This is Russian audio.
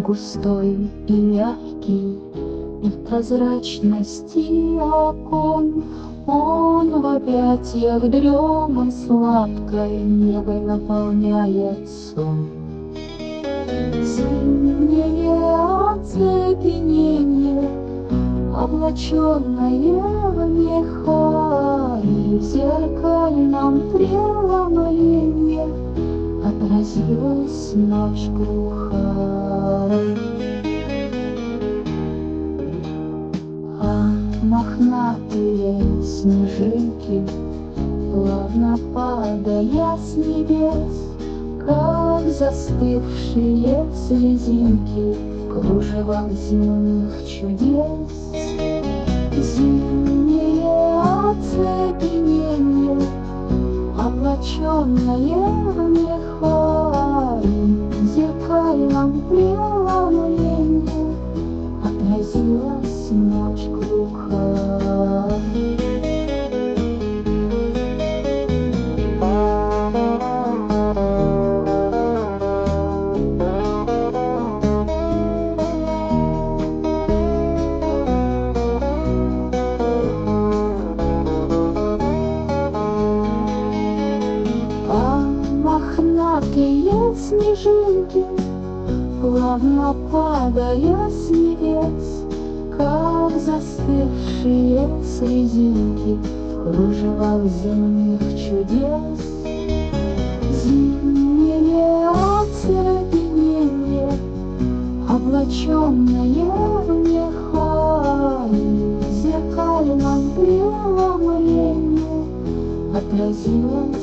густой и мягкий, и в прозрачности окон он в объятиях дремы сладкой небо наполняет сон. Зимнее оцепенение, облаченное в меха, и в зеркальном преломлении отразилась ночь глухая. А мохнатые снежинки, плавно падая с небес, как застывшие слезинки в кружевах земных чудес. Зимнее оцепенение, облаченное в меха, и в зеркальном преломлении отразилась ночь глухая. Мохнатые снежинки, плавно падая с небес, как застывшие слезинки в кружевах земных чудес. Зимнее оцепенение, облаченное в меха, и в зеркальном преломлении отразилось